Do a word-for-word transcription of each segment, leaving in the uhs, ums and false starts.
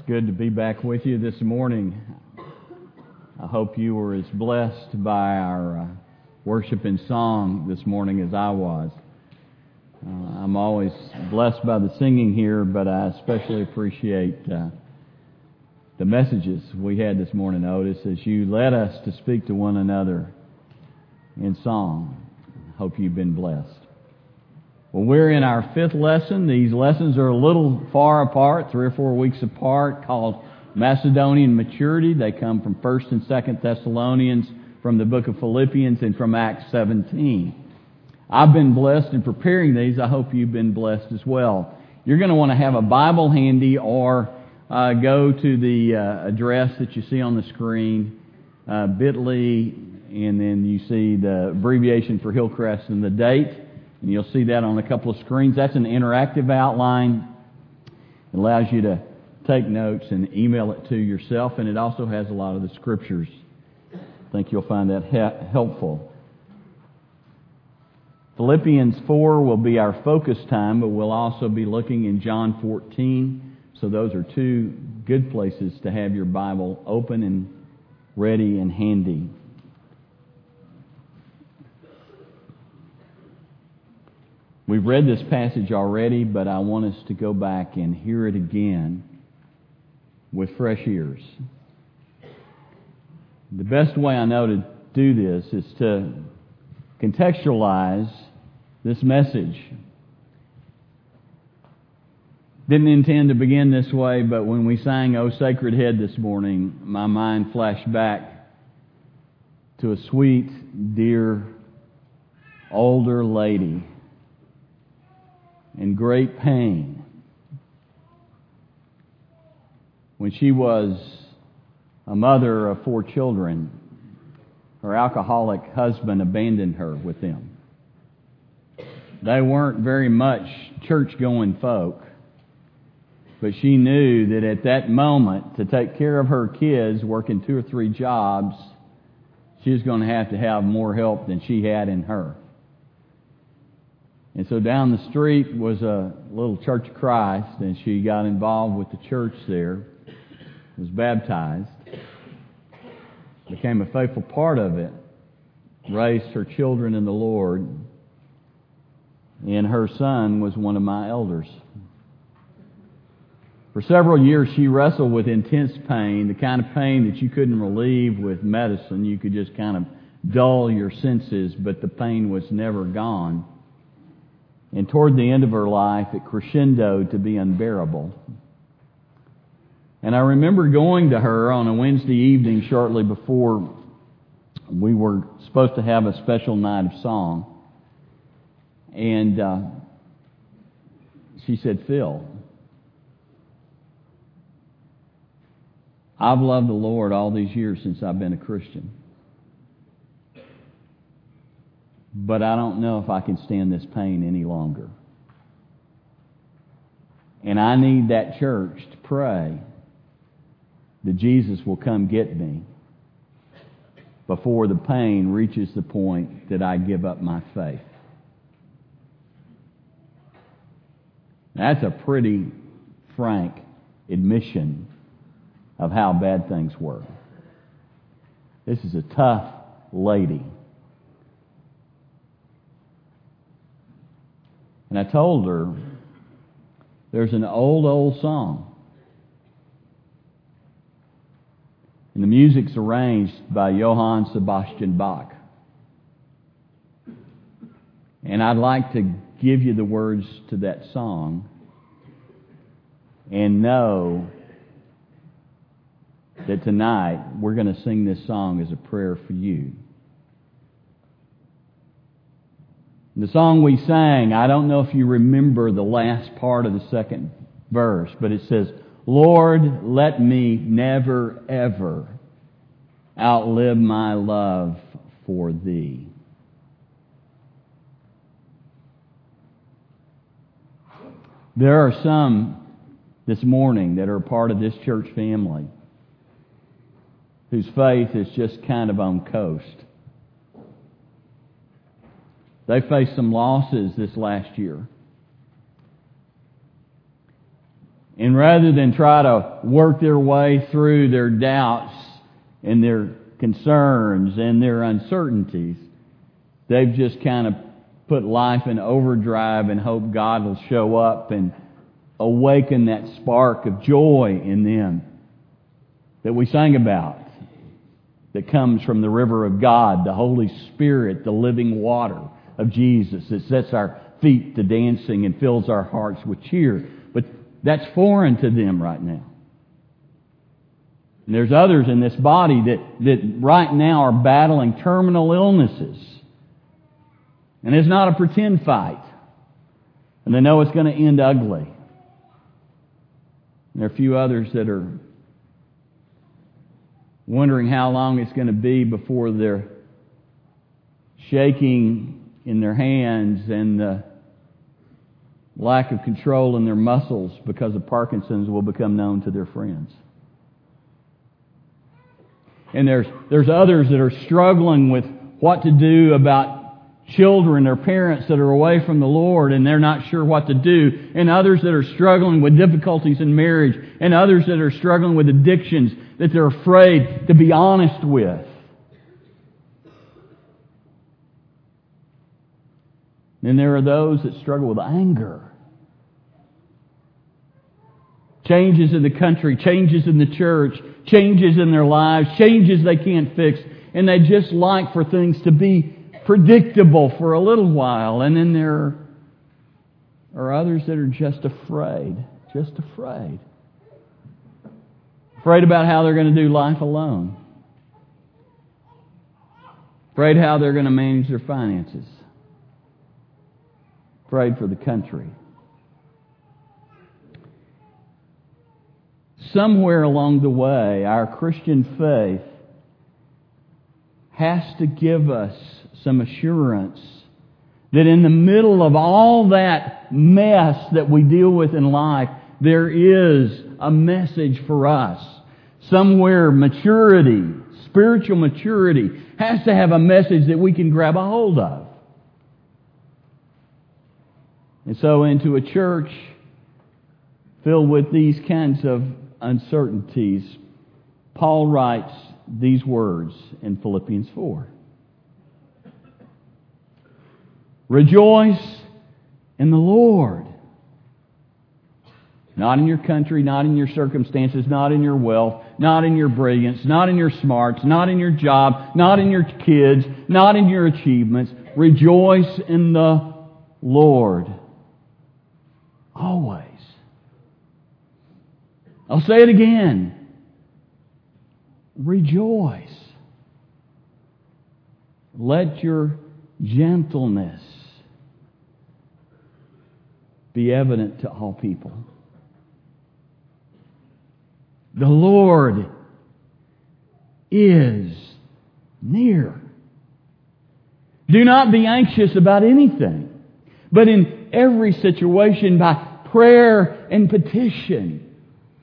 good to be back with you this morning. I hope you were as blessed by our uh, worship and song this morning as I was. Uh, I'm always blessed by the singing here, but I especially appreciate uh, the messages we had this morning, Otis, as you led us to speak to one another in song. Hope you've been blessed. Well, we're in our fifth lesson. These lessons are a little far apart, three or four weeks apart, called Macedonian Maturity. They come from First and Second Thessalonians, from the book of Philippians, and from Acts seventeen. I've been blessed in preparing these. I hope you've been blessed as well. You're going to want to have a Bible handy or uh, go to the uh, address that you see on the screen, uh, bit.ly, and then you see the abbreviation for Hillcrest and the date. And you'll see that on a couple of screens. That's an interactive outline. It allows you to take notes and email it to yourself, and it also has a lot of the scriptures. I think you'll find that he- helpful. Philippians four will be our focus time, but we'll also be looking in John fourteen. So those are two good places to have your Bible open and ready and handy. We've read this passage already, but I want us to go back and hear it again with fresh ears. The best way I know to do this is to contextualize this message. Didn't intend to begin this way, but when we sang O Sacred Head this morning, my mind flashed back to a sweet, dear, older lady in great pain when she was a mother of four children. Her alcoholic husband abandoned her with them. They weren't very much church-going folk, but she knew that at that moment, to take care of her kids, working two or three jobs, she was going to have to have more help than she had in her. And so down the street was a little Church of Christ, and she got involved with the church there, was baptized, became a faithful part of it, raised her children in the Lord, and her son was one of my elders. For several years she wrestled with intense pain, the kind of pain that you couldn't relieve with medicine. You could just kind of dull your senses, but the pain was never gone. And toward the end of her life, it crescendoed to be unbearable. And I remember going to her on a Wednesday evening shortly before we were supposed to have a special night of song. And uh, she said, "Phil, I've loved the Lord all these years since I've been a Christian. But I don't know if I can stand this pain any longer. And I need that church to pray that Jesus will come get me before the pain reaches the point that I give up my faith." That's a pretty frank admission of how bad things were. This is a tough lady. And I told her, there's an old, old song. And the music's arranged by Johann Sebastian Bach. And I'd like to give you the words to that song and know that tonight we're going to sing this song as a prayer for you. The song we sang, I don't know if you remember the last part of the second verse, but it says, "Lord, let me never, ever outlive my love for Thee." There are some this morning that are part of this church family whose faith is just kind of on coast. They faced some losses this last year. And rather than try to work their way through their doubts and their concerns and their uncertainties, they've just kind of put life in overdrive and hope God will show up and awaken that spark of joy in them that we sang about, that comes from the river of God, the Holy Spirit, the living water of Jesus that sets our feet to dancing and fills our hearts with cheer. But that's foreign to them right now. And there's others in this body that, that right now are battling terminal illnesses. And it's not a pretend fight. And they know it's going to end ugly. And there are a few others that are wondering how long it's going to be before they're shaking in their hands and the lack of control in their muscles because of Parkinson's will become known to their friends. And there's there's others that are struggling with what to do about children or parents that are away from the Lord and they're not sure what to do. And others that are struggling with difficulties in marriage. And others that are struggling with addictions that they're afraid to be honest with. Then there are those that struggle with anger. Changes in the country, changes in the church, changes in their lives, changes they can't fix. And they just like for things to be predictable for a little while. And then there are others that are just afraid. Just afraid. Afraid about how they're going to do life alone. Afraid how they're going to manage their finances. Afraid for the country. Somewhere along the way, our Christian faith has to give us some assurance that in the middle of all that mess that we deal with in life, there is a message for us. Somewhere maturity, spiritual maturity, has to have a message that we can grab a hold of. And so into a church filled with these kinds of uncertainties, Paul writes these words in Philippians four. Rejoice in the Lord. Not in your country, not in your circumstances, not in your wealth, not in your brilliance, not in your smarts, not in your job, not in your kids, not in your achievements. Rejoice in the Lord. Always. I'll say it again. Rejoice. Let your gentleness be evident to all people. The Lord is near. Do not be anxious about anything, but in every situation by prayer and petition,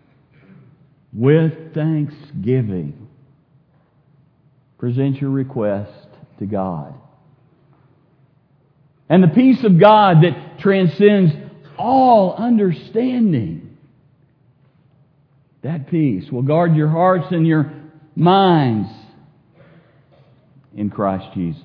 with thanksgiving, present your request to God. And the peace of God that transcends all understanding, that peace will guard your hearts and your minds in Christ Jesus.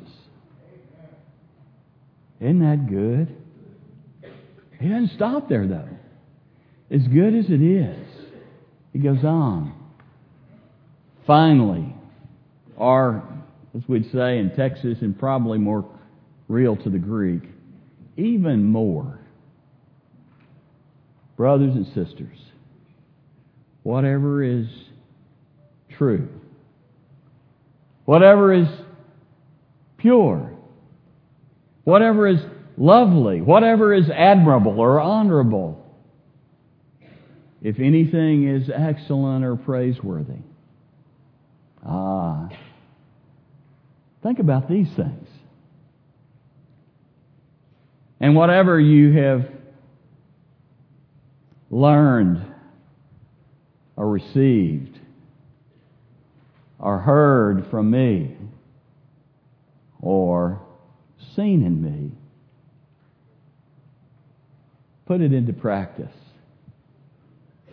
Isn't that good? He doesn't stop there, though. As good as it is, he goes on. Finally, or as we'd say in Texas and probably more real to the Greek, even more. Brothers and sisters, whatever is true, whatever is pure, whatever is lovely, whatever is admirable or honorable, if anything is excellent or praiseworthy, ah, think about these things. And whatever you have learned or received or heard from me or seen in me, put it into practice.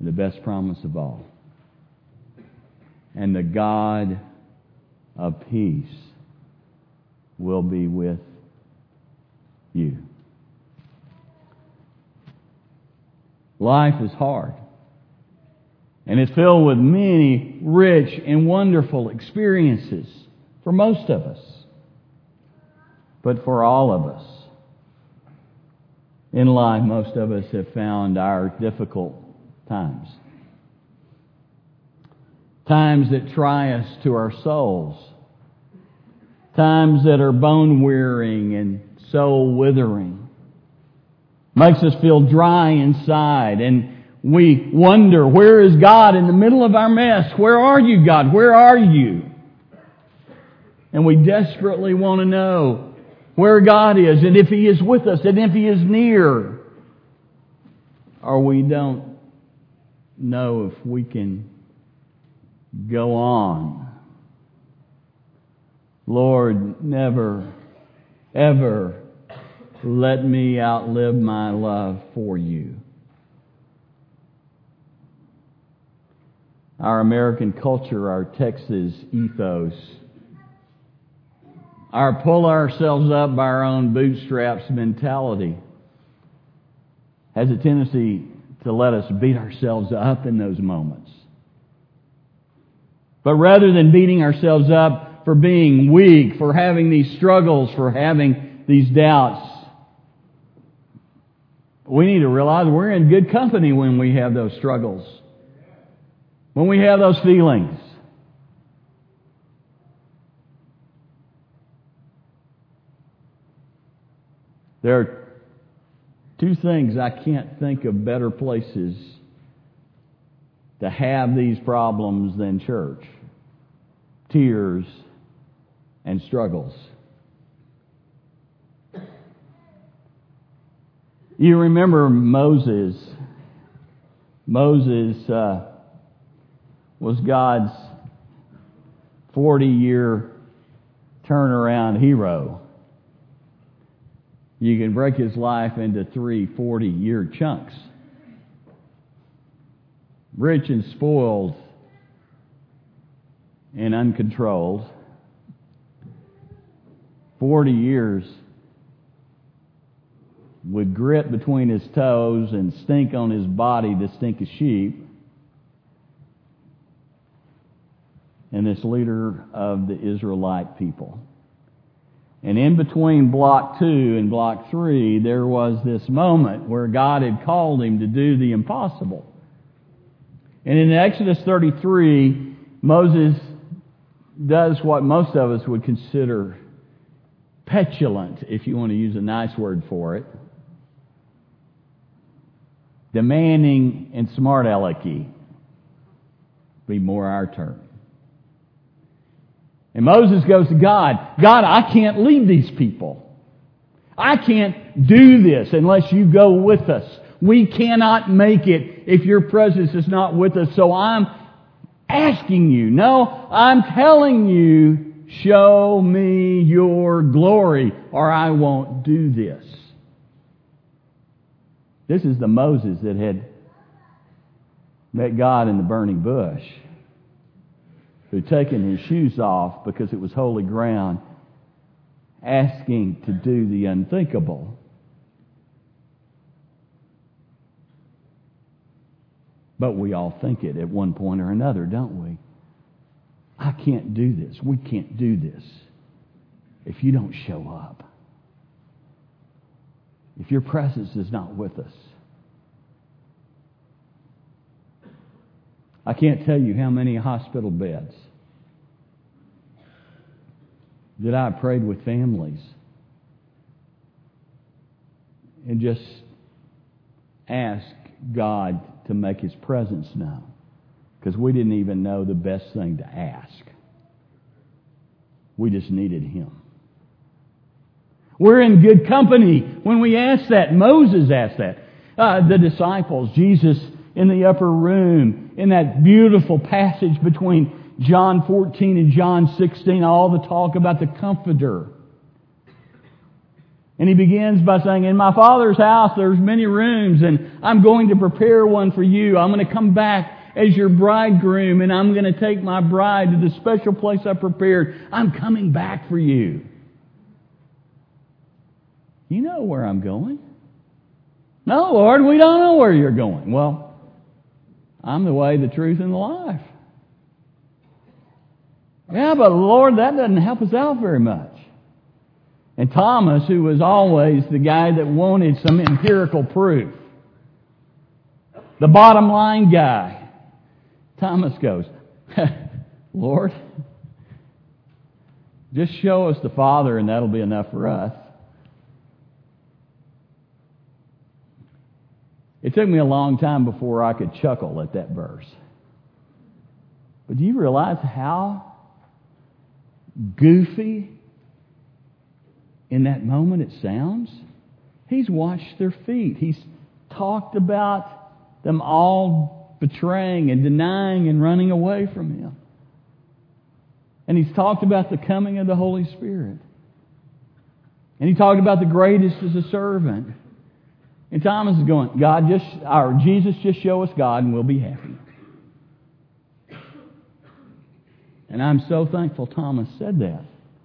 the best promise of all. And the God of peace will be with you. Life is hard. And it's filled with many rich and wonderful experiences for most of us. But for all of us, in life, most of us have found our difficult times. Times that try us to our souls. Times that are bone-wearing and soul-withering. Makes us feel dry inside, and we wonder, where is God in the middle of our mess? Where are you, God? Where are you? And we desperately want to know where God is, and if He is with us, and if He is near. Or we don't know if we can go on. Lord, never, ever let me outlive my love for you. Our American culture, our Texas ethos, our pull ourselves up by our own bootstraps mentality has a tendency to let us beat ourselves up in those moments. But rather than beating ourselves up for being weak, for having these struggles, for having these doubts, we need to realize we're in good company when we have those struggles, when we have those feelings. There are two things I can't think of better places to have these problems than church: tears and struggles. You remember Moses. Moses uh, was God's forty-year turnaround hero. You can break his life into three forty-year chunks. Rich and spoiled and uncontrolled. Forty years with grit between his toes and stink on his body to stink of sheep. And this leader of the Israelite people. And in between block two and block three, there was this moment where God had called him to do the impossible. And in Exodus thirty-three, Moses does what most of us would consider petulant, if you want to use a nice word for it. Demanding and smart alecky be more our term. And Moses goes to God, God, I can't lead these people. I can't do this unless you go with us. We cannot make it if your presence is not with us. So I'm asking you, no, I'm telling you, show me your glory or I won't do this. This is the Moses that had met God in the burning bush, who'd taken his shoes off because it was holy ground, asking to do the unthinkable. But we all think it at one point or another, don't we? I can't do this. We can't do this if you don't show up. If your presence is not with us. I can't tell you how many hospital beds that I prayed with families and just asked God to make His presence known, because we didn't even know the best thing to ask. We just needed Him. We're in good company when we ask that. Moses asked that. Uh, the disciples, Jesus in the upper room, in that beautiful passage between John fourteen and John sixteen, all the talk about the Comforter. And he begins by saying, in my Father's house there's many rooms, and I'm going to prepare one for you. I'm going to come back as your bridegroom, and I'm going to take my bride to the special place I prepared. I'm coming back for you. You know where I'm going. No, Lord, we don't know where you're going. Well, I'm the way, the truth, and the life. Yeah, but Lord, that doesn't help us out very much. And Thomas, who was always the guy that wanted some empirical proof, the bottom line guy, Thomas goes, Lord, just show us the Father and that'll be enough for us. It took me a long time before I could chuckle at that verse. But do you realize how goofy in that moment it sounds? He's washed their feet. He's talked about them all betraying and denying and running away from Him. And He's talked about the coming of the Holy Spirit. And He talked about the greatest as a servant. And Thomas is going, God, just, or Jesus, just show us God and we'll be happy. And I'm so thankful Thomas said that.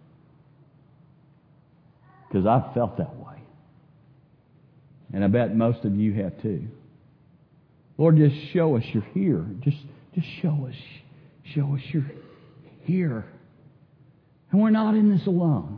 Because I've felt that way. And I bet most of you have too. Lord, just show us you're here. Just, just show us, show us you're here. And we're not in this alone.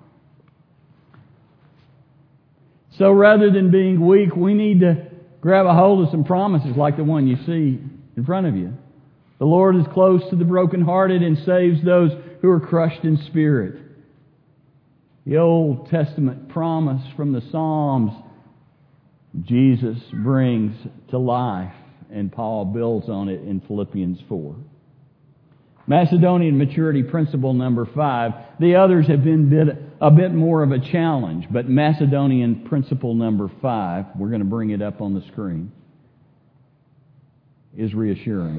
So rather than being weak, we need to grab a hold of some promises like the one you see in front of you. The Lord is close to the brokenhearted and saves those who are crushed in spirit. The Old Testament promise from the Psalms, Jesus brings to life, and Paul builds on it in Philippians four. Macedonian maturity principle number five. The others have been bit, a bit more of a challenge, but Macedonian principle number five, we're going to bring it up on the screen, is reassuring.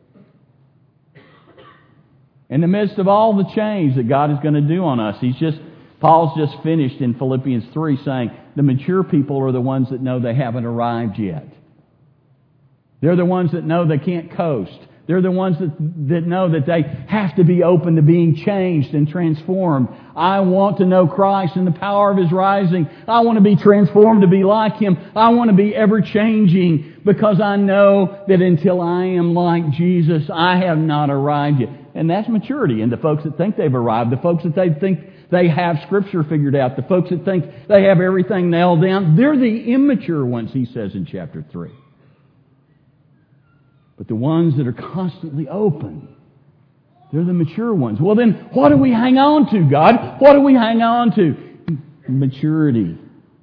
In the midst of all the change that God is going to do on us, He's just, Paul's just finished in Philippians three saying the mature people are the ones that know they haven't arrived yet. They're the ones that know they can't coast. They're the ones that, that know that they have to be open to being changed and transformed. I want to know Christ and the power of His rising. I want to be transformed to be like Him. I want to be ever changing because I know that until I am like Jesus, I have not arrived yet. And that's maturity. And the folks that think they've arrived, the folks that they think they have Scripture figured out, the folks that think they have everything nailed down, they're the immature ones, he says in chapter three. But the ones that are constantly open, they're the mature ones. Well then, what do we hang on to, God? What do we hang on to? Maturity.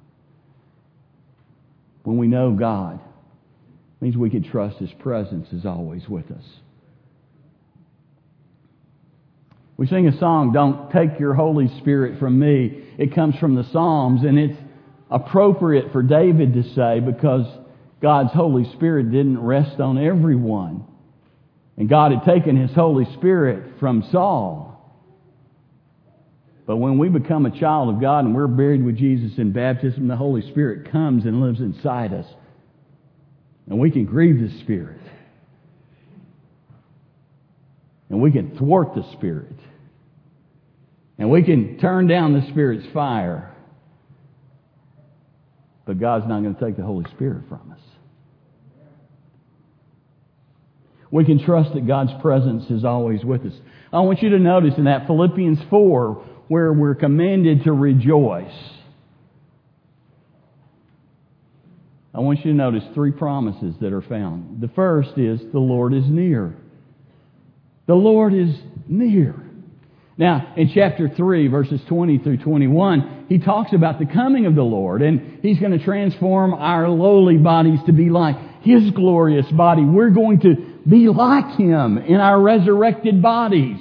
When we know God, means we can trust His presence is always with us. We sing a song, Don't Take Your Holy Spirit from Me. It comes from the Psalms, and it's appropriate for David to say because God's Holy Spirit didn't rest on everyone. And God had taken His Holy Spirit from Saul. But when we become a child of God and we're buried with Jesus in baptism, the Holy Spirit comes and lives inside us. And we can grieve the Spirit. And we can thwart the Spirit. And we can turn down the Spirit's fire. But God's not going to take the Holy Spirit from us. We can trust that God's presence is always with us. I want you to notice in that Philippians four, where we're commanded to rejoice, I want you to notice three promises that are found. The first is, the Lord is near. The Lord is near. Now, in chapter three, verses twenty through twenty-one, he talks about the coming of the Lord, and He's going to transform our lowly bodies to be like His glorious body. We're going to be like Him in our resurrected bodies.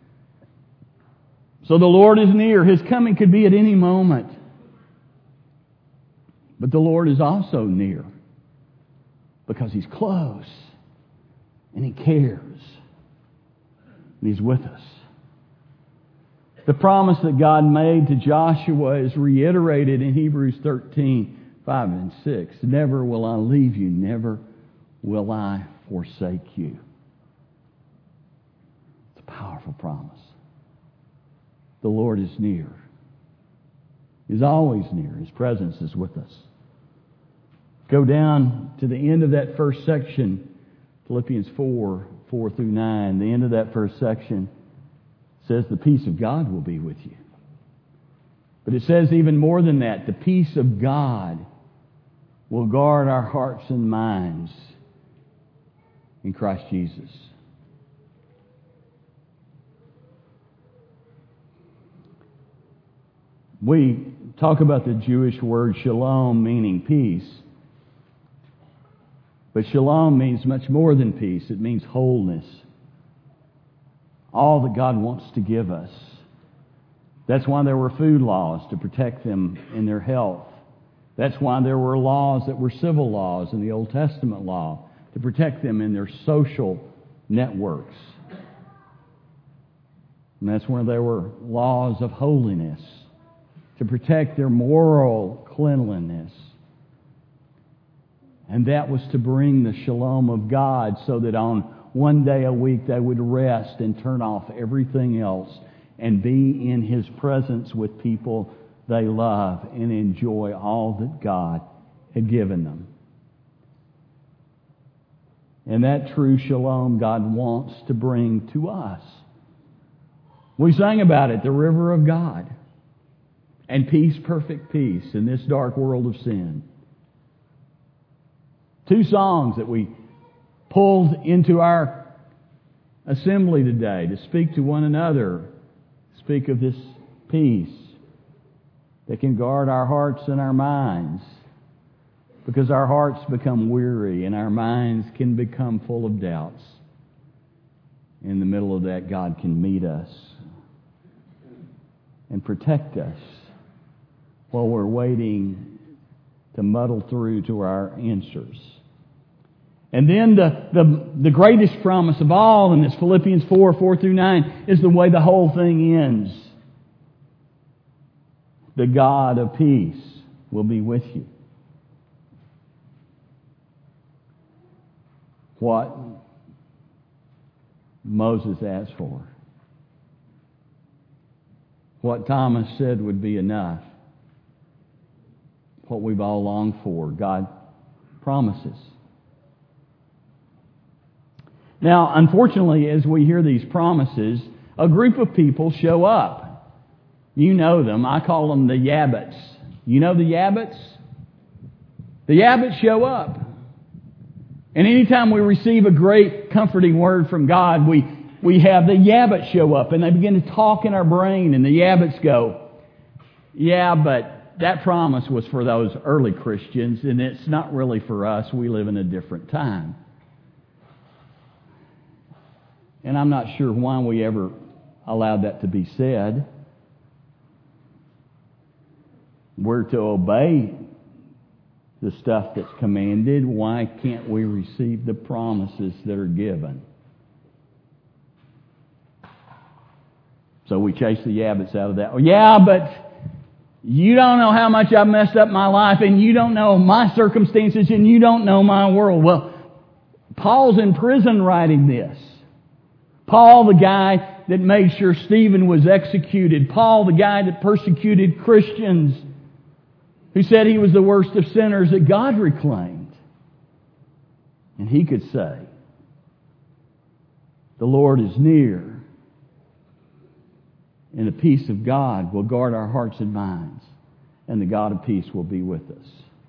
So the Lord is near. His coming could be at any moment. But the Lord is also near because He's close and He cares and He's with us. The promise that God made to Joshua is reiterated in Hebrews thirteen, five and six. Never will I leave you, never will I forsake you. It's a powerful promise. The Lord is near. He's always near. His presence is with us. Go down to the end of that first section, Philippians four, four through nine. The end of that first section says the peace of God will be with you. But it says even more than that, the peace of God will guard our hearts and minds in Christ Jesus. We talk about the Jewish word shalom, meaning peace. But shalom means much more than peace. It means wholeness. All that God wants to give us. That's why there were food laws, to protect them in their health. That's why there were laws that were civil laws in the Old Testament law, to protect them in their social networks. And that's where there were laws of holiness, to protect their moral cleanliness. And that was to bring the shalom of God so that on one day a week they would rest and turn off everything else and be in His presence with people they love and enjoy all that God had given them. And that true shalom God wants to bring to us. We sang about it, the river of God. And peace, perfect peace in this dark world of sin. Two songs that we pulled into our assembly today to speak to one another, speak of this peace that can guard our hearts and our minds, because our hearts become weary and our minds can become full of doubts. In the middle of that, God can meet us and protect us while we're waiting to muddle through to our answers. And then the, the, the greatest promise of all in this Philippians four, four through nine is the way the whole thing ends. The God of peace will be with you. What Moses asked for. What Thomas said would be enough. What we've all longed for, God promises. Now, unfortunately, as we hear these promises, a group of people show up. You know them. I call them the Yabbits. You know the Yabbits? The Yabbits show up. And anytime we receive a great comforting word from God, we, we have the Yabbits show up and they begin to talk in our brain, and the Yabbits go, yeah, but that promise was for those early Christians and it's not really for us. We live in a different time. And I'm not sure why we ever allowed that to be said. We're to obey the stuff that's commanded. Why can't we receive the promises that are given? So we chase the Yabbits out of that. Oh, yeah, but you don't know how much I've messed up my life, and you don't know my circumstances, and you don't know my world. Well, Paul's in prison writing this. Paul, the guy that made sure Stephen was executed. Paul, the guy that persecuted Christians, who said he was the worst of sinners that God reclaimed. And he could say, the Lord is near, and the peace of God will guard our hearts and minds, and the God of peace will be with us.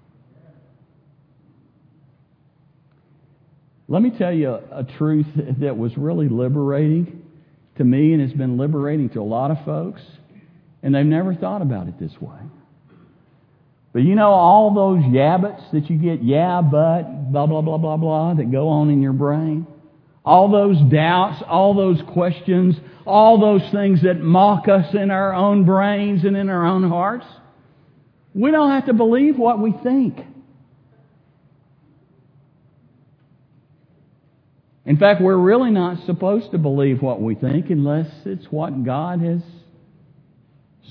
Let me tell you a, a truth that was really liberating to me, and it's been liberating to a lot of folks, and they've never thought about it this way. But you know all those yabbits that you get, yeah, but, blah, blah, blah, blah, blah, that go on in your brain? All those doubts, all those questions, all those things that mock us in our own brains and in our own hearts? We don't have to believe what we think. In fact, we're really not supposed to believe what we think unless it's what God has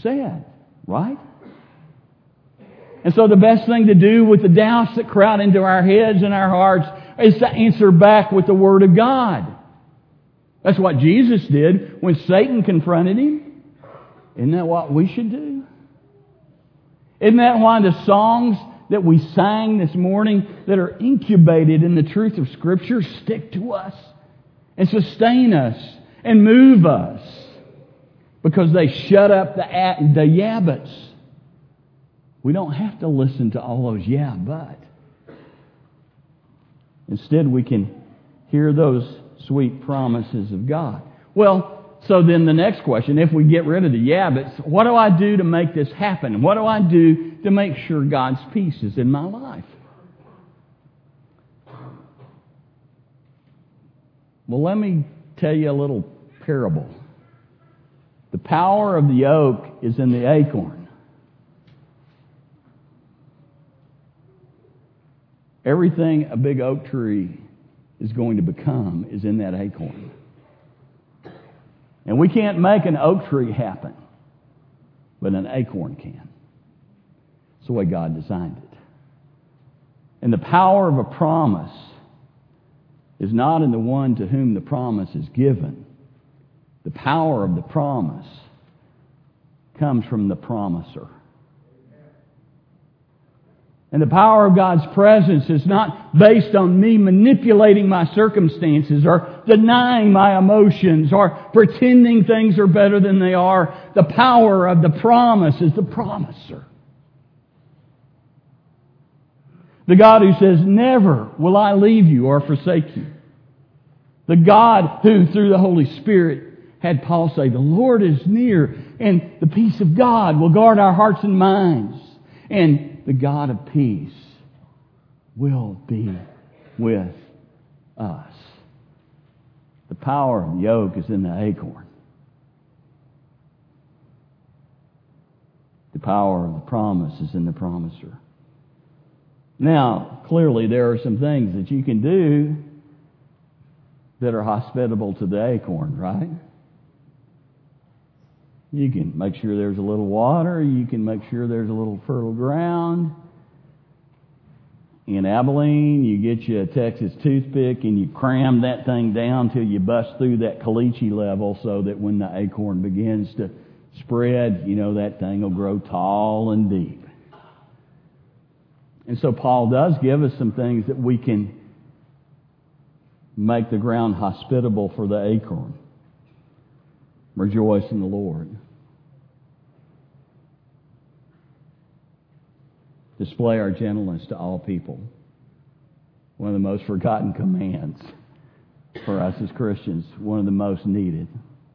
said, right? And so the best thing to do with the doubts that crowd into our heads and our hearts is to answer back with the Word of God. That's what Jesus did when Satan confronted Him. Isn't that what we should do? Isn't that why the songs that we sang this morning that are incubated in the truth of Scripture stick to us and sustain us and move us? Because they shut up the, the yeah-buts. We don't have to listen to all those yeah, but. Instead, we can hear those sweet promises of God. Well, so then the next question, if we get rid of the yeah, but what do I do to make this happen? What do I do to make sure God's peace is in my life? Well, let me tell you a little parable. The power of the oak is in the acorn. Everything a big oak tree is going to become is in that acorn. And we can't make an oak tree happen, but an acorn can. It's the way God designed it. And the power of a promise is not in the one to whom the promise is given. The power of the promise comes from the promiser. And the power of God's presence is not based on me manipulating my circumstances or denying my emotions or pretending things are better than they are. The power of the promise is the promiser. The God who says, never will I leave you or forsake you. The God who, through the Holy Spirit, had Paul say, the Lord is near, and the peace of God will guard our hearts and minds. And the God of peace will be with us. The power of the yoke is in the acorn. The power of the promise is in the promiser. Now, clearly there are some things that you can do that are hospitable to the acorn, right? You can make sure there's a little water. You can make sure there's a little fertile ground. In Abilene, you get you a Texas toothpick and you cram that thing down till you bust through that caliche level so that when the acorn begins to spread, you know, that thing will grow tall and deep. And so Paul does give us some things that we can make the ground hospitable for the acorn. Rejoice in the Lord. Display our gentleness to all people. One of the most forgotten commands for us as Christians. One of the most needed.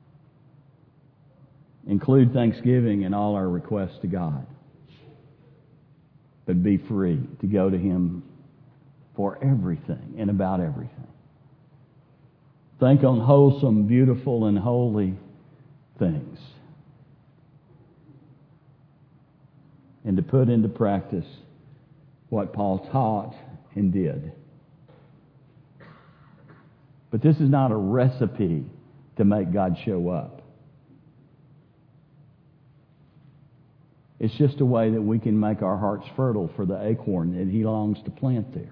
Include thanksgiving in all our requests to God. But be free to go to Him for everything and about everything. Think on wholesome, beautiful, and holy things. And to put into practice what Paul taught and did. But this is not a recipe to make God show up. It's just a way that we can make our hearts fertile for the acorn that He longs to plant there.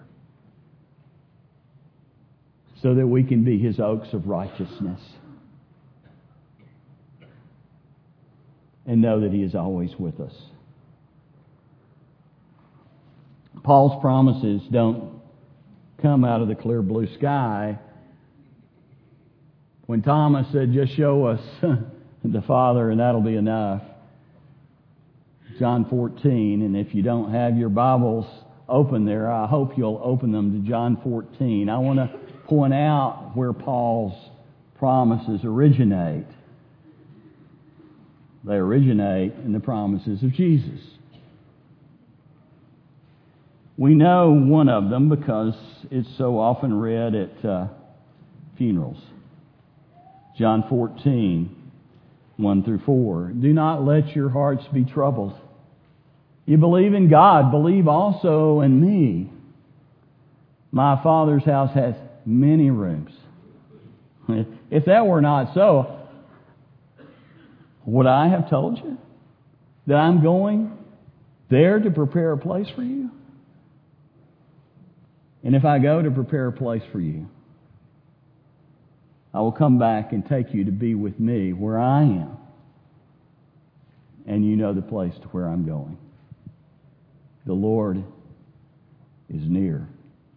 So that we can be His oaks of righteousness. And know that He is always with us. Paul's promises don't come out of the clear blue sky. When Thomas said, just show us the Father and that'll be enough. John fourteen, and if you don't have your Bibles open there, I hope you'll open them to John fourteen. I want to point out where Paul's promises originate. They originate in the promises of Jesus. We know one of them because it's so often read at uh, funerals. John fourteen, one through four. Do not let your hearts be troubled. You believe in God, believe also in me. My Father's house has many rooms. If that were not so, would I have told you? that I'm going there to prepare a place for you? And if I go to prepare a place for you, I will come back and take you to be with me where I am. And you know the place to where I'm going. The Lord is near.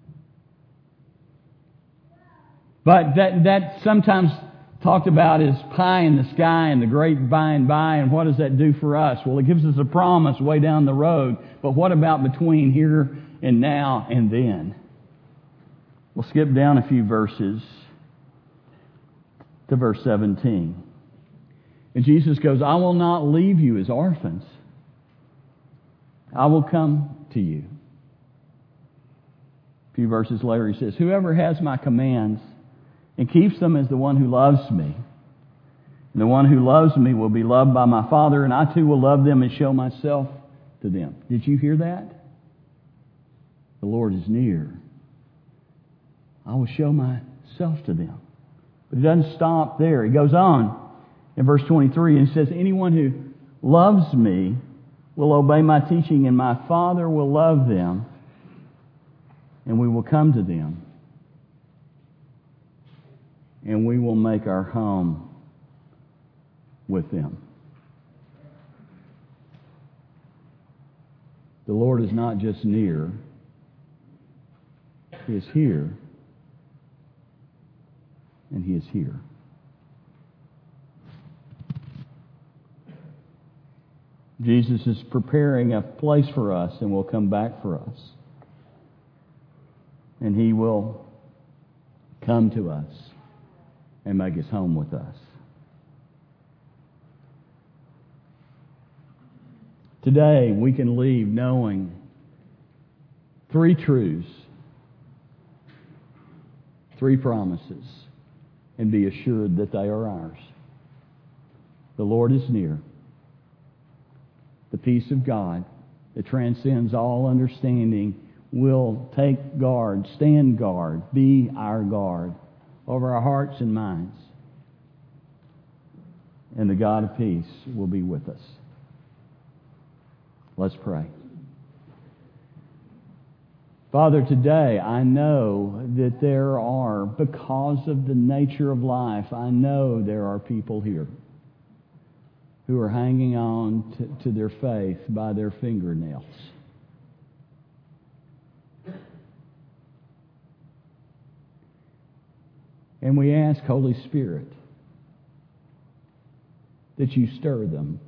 But that, that sometimes talked about as pie in the sky and the great by and by, and what does that do for us? Well, it gives us a promise way down the road, but what about between here and now and then? We'll skip down a few verses to verse seventeen. And Jesus goes, I will not leave you as orphans. I will come to you. A few verses later he says, whoever has my commands and keeps them is the one who loves me. And the one who loves me will be loved by my Father, and I too will love them and show myself to them. Did you hear that? The Lord is near. I will show myself to them. But it doesn't stop there. He goes on in verse twenty-three and says, anyone who loves me will obey my teaching, and my Father will love them, and we will come to them. And we will make our home with them. The Lord is not just near. He is here. And He is here. Jesus is preparing a place for us and will come back for us. And He will come to us and make His home with us. Today, we can leave knowing three truths, three promises, and be assured that they are ours. The Lord is near. The peace of God that transcends all understanding will take guard, stand guard, be our guard over our hearts and minds. And the God of peace will be with us. Let's pray. Father, today I know that there are, because of the nature of life, I know there are people here who are hanging on to, to their faith by their fingernails. And we ask, Holy Spirit, that you stir them.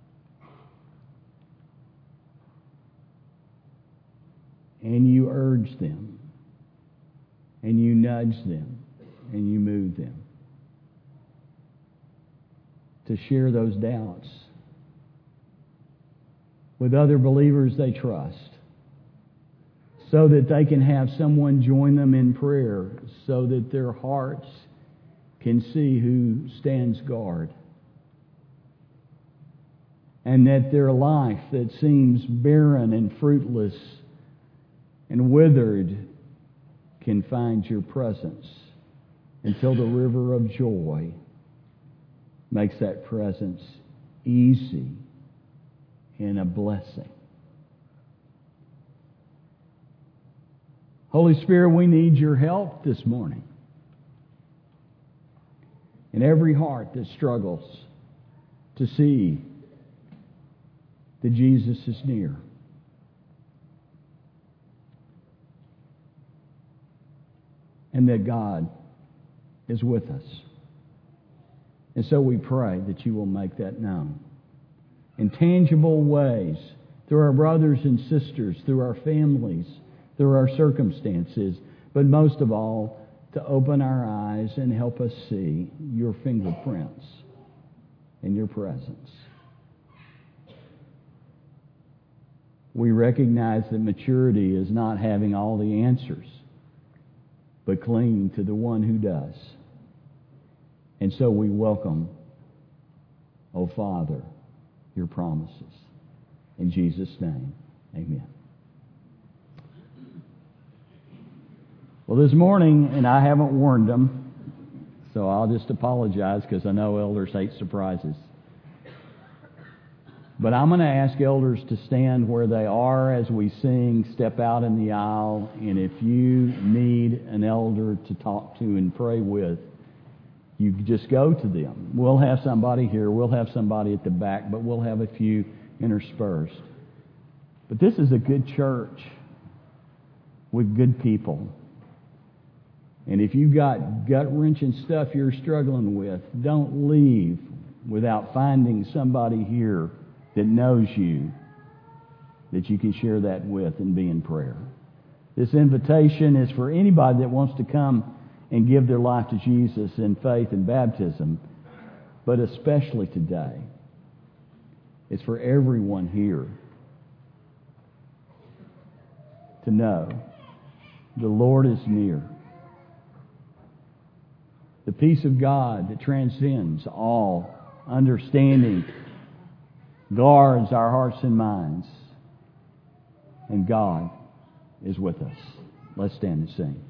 And you urge them. And you nudge them. And you move them to share those doubts with other believers they trust, so that they can have someone join them in prayer, so that their hearts can see who stands guard, and that their life that seems barren and fruitless and withered can find your presence, until the river of joy makes that presence easy and a blessing. Holy Spirit, we need your help this morning. In every heart that struggles to see that Jesus is near. And that God is with us. And so we pray that you will make that known in tangible ways, through our brothers and sisters, through our families, through our circumstances, but most of all, to open our eyes and help us see your fingerprints and your presence. We recognize that maturity is not having all the answers, but clinging to the one who does. And so we welcome, O Father, your promises. In Jesus' name, amen. Well, this morning, and I haven't warned them, so I'll just apologize because I know elders hate surprises. But I'm going to ask elders to stand where they are as we sing, step out in the aisle, and if you need an elder to talk to and pray with, you just go to them. We'll have somebody here, we'll have somebody at the back, but we'll have a few interspersed. But this is a good church with good people. And if you've got gut-wrenching stuff you're struggling with, don't leave without finding somebody here that knows you, that you can share that with and be in prayer. This invitation is for anybody that wants to come and give their life to Jesus in faith and baptism, but especially today. It's for everyone here to know the Lord is near. The peace of God that transcends all understanding guards our hearts and minds. And God is with us. Let's stand and sing.